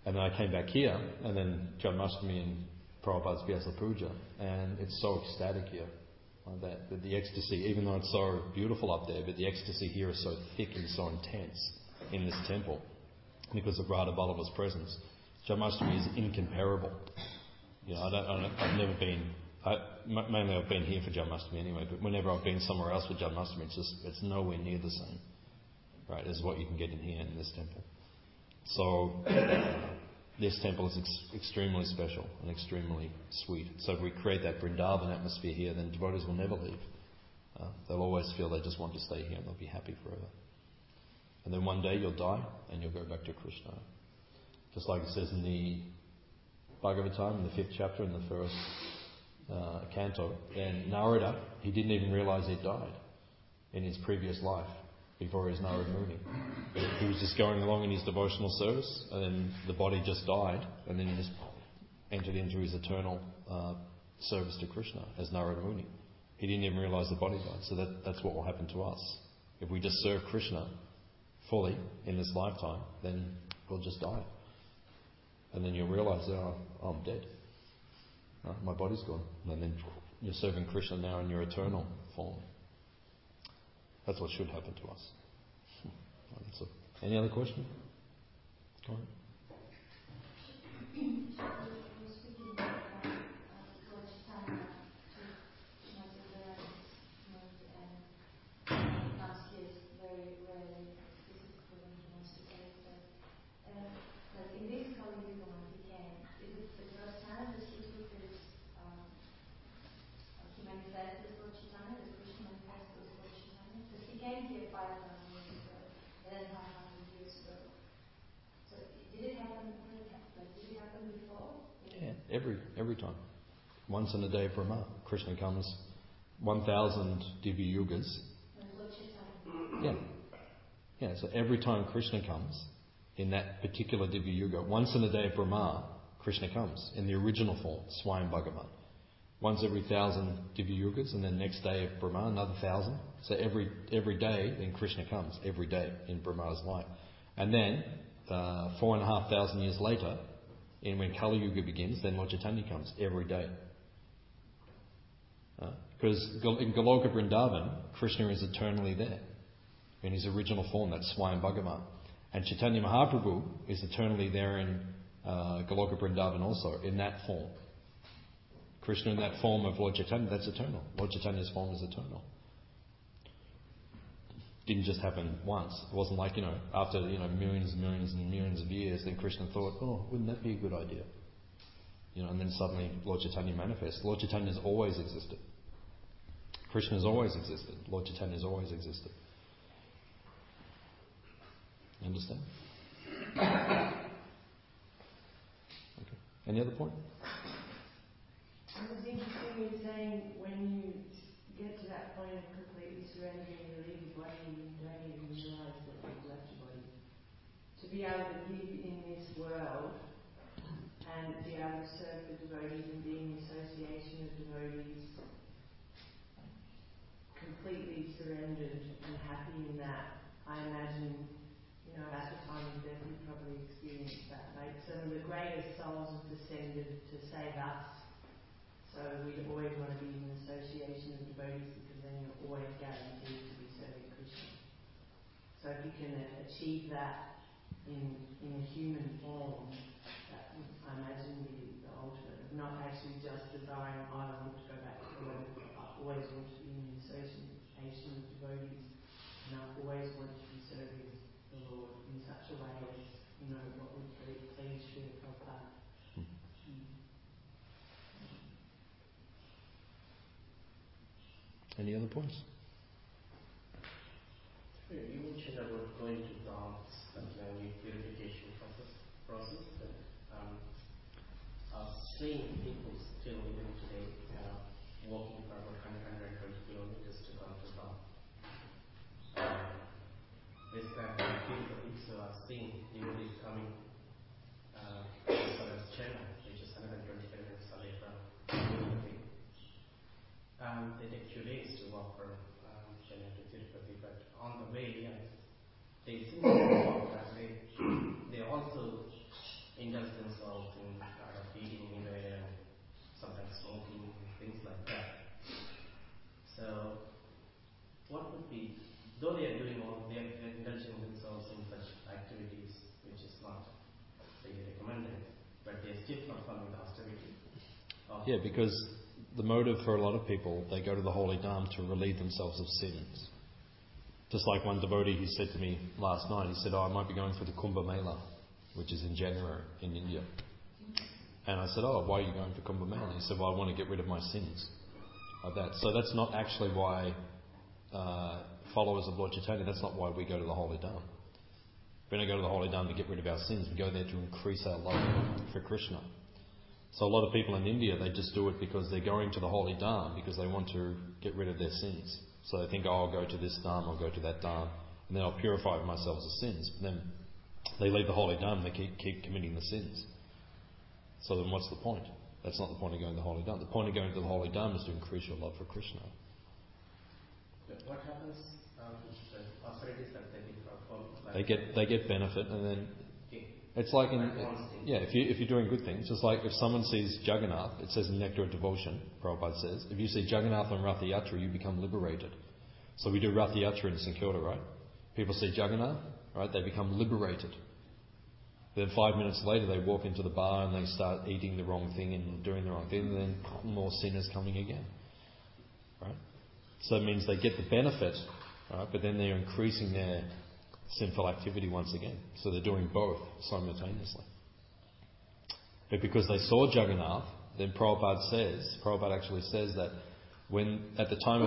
And then I came back here, and then Janmashtami and Prabhupada's Vyasa Puja, and it's so ecstatic here. That the ecstasy, even though it's so beautiful up there, but the ecstasy here is so thick and so intense in this temple because of Radha Vallabha's presence. Janmashtami is incomparable. I've never been. Mainly I've been here for Janmashtami anyway, but whenever I've been somewhere else for Janmashtami, it's nowhere near the same, right, as what you can get in here in this temple. So this temple is extremely special and extremely sweet. So if we create that Vrindavan atmosphere here, then devotees will never leave. They'll always feel they just want to stay here and they'll be happy forever. And then one day you'll die and you'll go back to Krishna. Just like it says in the Bhagavatam, in the 5th chapter, in the first canto, and Narada, he didn't even realise he died in his previous life before his Narada Muni. He was just going along in his devotional service, and then the body just died, and then he just entered into his eternal service to Krishna as Narada Muni. He didn't even realise the body died. So that's what will happen to us. If we just serve Krishna fully in this lifetime, then we'll just die. And then you'll realise, I'm dead. My body's gone. And then you're serving Krishna now in your eternal form. That's what should happen to us. Any other question? Go ahead. Every time. Once in a day Brahma, Krishna comes 1,000 Divya Yugas. Yeah, so every time Krishna comes, in that particular Divya Yuga, once in a day Brahma, Krishna comes, in the original form, Swayam Bhagavan. Once every 1,000 Divya Yugas, and then next day of Brahma, another 1,000. So every day, then Krishna comes, every day in Brahma's life. And then, 4,500 years later, and when Kali Yuga begins, then Lord Chaitanya comes every day. Because in Goloka Vrindavan, Krishna is eternally there in his original form, that's Swayam Bhagavan. And Chaitanya Mahaprabhu is eternally there in Goloka Vrindavan also, in that form. Krishna in that form of Lord Chaitanya, that's eternal. Lord Chaitanya's form is eternal. Didn't just happen once. It wasn't like, after, millions and millions and millions of years, then Krishna thought, wouldn't that be a good idea? And then suddenly Lord Chaitanya manifests. Lord Chaitanya's always existed. Krishna's always existed. Lord Chaitanya's always existed. You understand? Okay. Any other point? It was interesting you saying when you get to that point of completely surrendering your leave your body, you don't even realise that you've left your body. To be able to live in this world and be able to serve the devotees and be in the association of devotees completely surrendered and happy in that, I imagine, at the time of death you probably experienced that. Like some of the greatest souls have descended to save us. So we always want to be in an association of devotees because then you're always guaranteed to be serving Krishna. So if you can achieve that in a human form, that would, I imagine, be the ultimate of not actually just desiring, I want to go back to work, I always want to be in an association of devotees, and I always want to be serving the Lord in such a way as, what would please Srila Prabhupada. Any other points? You mentioned about going to dance and learning purification process. Seeing people still even today walking for about 120 kilometers to come to Dham. This time in Tirupati, so I've seen devotees coming as far as Chennai, which is 120 kilometers away from Tirupati. They take 2 days to walk from Chennai to Tirupati, but on the way, they seem to walk that way. They also indulge themselves in kind of eating anywhere and sometimes smoking, things like that. So, what would be, though they are doing all, they're indulging themselves in such activities which is not really recommended, but they're still performing the austerity. Yeah, because the motive for a lot of people, they go to the Holy Dham to relieve themselves of sins. Just like one devotee, he said to me last night, he said, I might be going for the Kumbh Mela, which is in January in India. And I said, why are you going for Kumbh Mela? He said, I want to get rid of my sins. Like that. So that's not actually why followers of Lord Chaitanya, that's not why we go to the Holy Dham. We don't go to the Holy Dham to get rid of our sins. We go there to increase our love for Krishna. So a lot of people in India, they just do it because they're going to the Holy Dham because they want to get rid of their sins. So they think, I'll go to this Dham, I'll go to that Dham, and then I'll purify myself of sins. But then they leave the Holy Dham and they keep committing the sins. So then what's the point? That's not the point of going to the Holy Dham. The point of going to the Holy Dham is to increase your love for Krishna. What happens with the austerities that they perform? They get benefit, and then it's like if you're doing good things, just like if someone sees Jagannath, it says in Nectar of Devotion, Prabhupada says, if you see Jagannath on Ratha Yatra, you become liberated. So we do Ratha Yatra in St Kilda, right? People see Jagannath, right? They become liberated. Then 5 minutes later, they walk into the bar and they start eating the wrong thing and doing the wrong thing, and then more sinners coming again, right? So it means they get the benefit, right? But then they're increasing their sinful activity once again. So they're doing both simultaneously. But because they saw Jagannath, then Prabhupada actually says that at the time of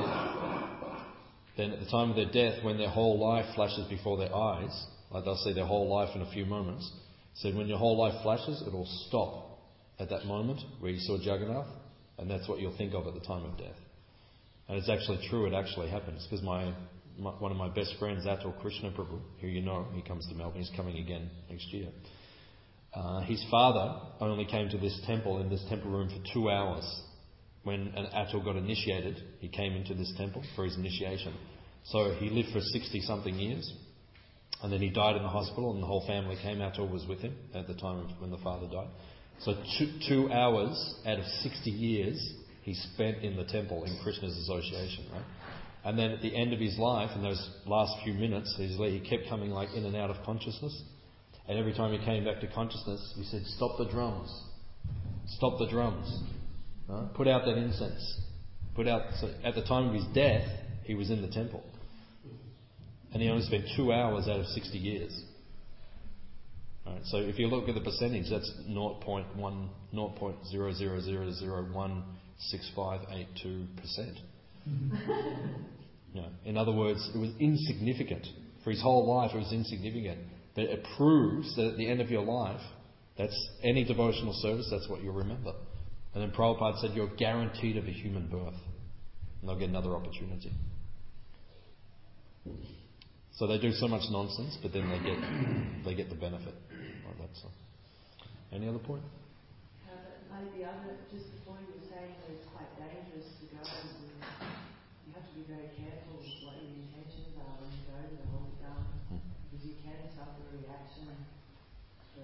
their death, when their whole life flashes before their eyes, like they'll see their whole life in a few moments, said when your whole life flashes, it'll stop at that moment where you saw Jagannath, and that's what you'll think of at the time of death. And it's actually true, it actually happens, because one of my best friends, Atul Krishna Prabhu, who you know, he comes to Melbourne, he's coming again next year. His father only came to this temple, in this temple room, for 2 hours. When Atul got initiated, he came into this temple for his initiation. So he lived for 60-something years, and then he died in the hospital, and the whole family came. Atul was with him at the time when the father died. So 2 hours out of 60 years he spent in the temple in Krishna's association, right? And then at the end of his life, in those last few minutes, he kept coming like in and out of consciousness. And every time he came back to consciousness, he said, "Stop the drums. Stop the drums. Put out that incense." So at the time of his death, he was in the temple. And he only spent 2 hours out of 60 years. Right, so if you look at the percentage, that's 0.000016582%. In other words, it was insignificant. For his whole life, it was insignificant. But it proves that at the end of your life, that's any devotional service, that's what you'll remember. And then Prabhupada said, you're guaranteed of a human birth. And they'll get another opportunity. So they do so much nonsense, but then they get the benefit. Like that, so. Any other point? Just before you were saying that it's quite dangerous to go, you have to be very careful with what your intentions are when you go to the Holy Dham, because you can suffer a reaction for,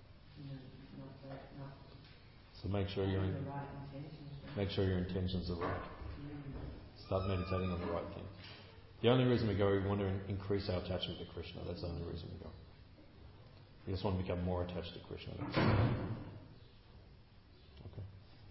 not so make sure your right intentions. Make sure your intentions are right. Start meditating on the right thing. The only reason we go, we want to increase our attachment to Krishna. That's the only reason we go. We just want to become more attached to Krishna. Okay.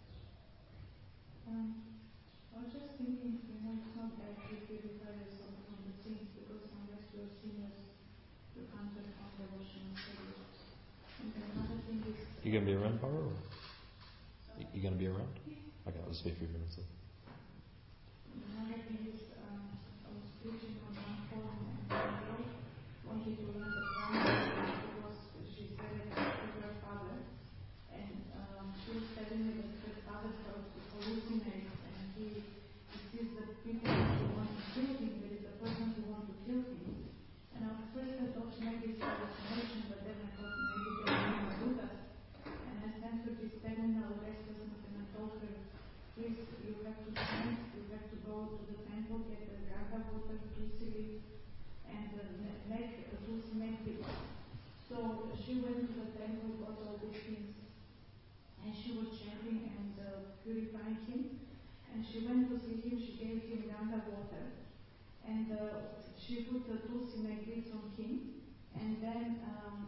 I was just thinking, it's not bad to purify yourself from the sins, because unless you're sinners, you can't perform devotional service. And another thing is... You going to be around, Barbara? You going to be around? Okay, I'll just speak for a few minutes. Another thing is, I was preaching on one forum, and the girl wanted to learn the prana because she's very attached to her father, and she was telling me that her father hallucinates, and he sees the people who want to kill him, there is a person who wants to kill him. And at first I thought maybe it's hallucination, but then I thought maybe they want to do that. And I sent her this terminal restlessness, and I told her, please, you have to chant, you have to go to the temple, get the Ganga water, Tulsi leaf, and make she went to the temple, got all these things, and she was chanting and purifying him. And she went to see him, she gave him Ganga water, and she put the tulsi necklace on him, and then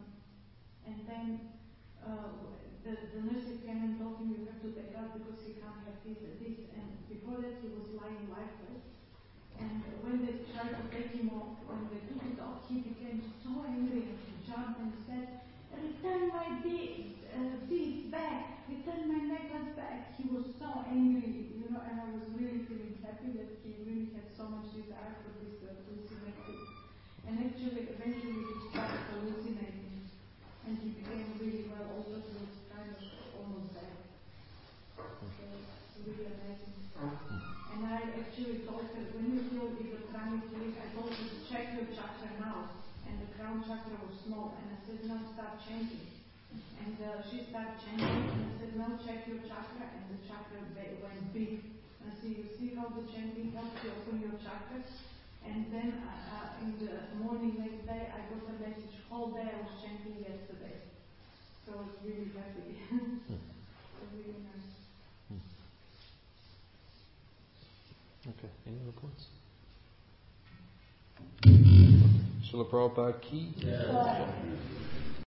the nurses came and told him, you have to take out because he can't have this and this. And before that he was lying lifeless. And when they tried to take him off, when they took it off, he became so angry and he jumped and said, return my this back, return my necklace back. He was so angry, and I was really feeling happy that he really had so much desire for this tulsi necklace. And actually, eventually he started hallucinating, and he became really well, although he was kind of almost dead. So it's really amazing. And I actually told her, when you feel if the crown is weak, I told her to check your chakra now. And the crown chakra was small, and I said, no, start changing. And she started changing, and I said, no, check your chakra, and the chakra went big. And so you see how the chanting helps you open your chakras. And then in the morning next day, I got a message, whole day I was chanting yesterday. So I was really happy. It was really nice. Okay, any other points? Srila Prabhupada ki? Yeah.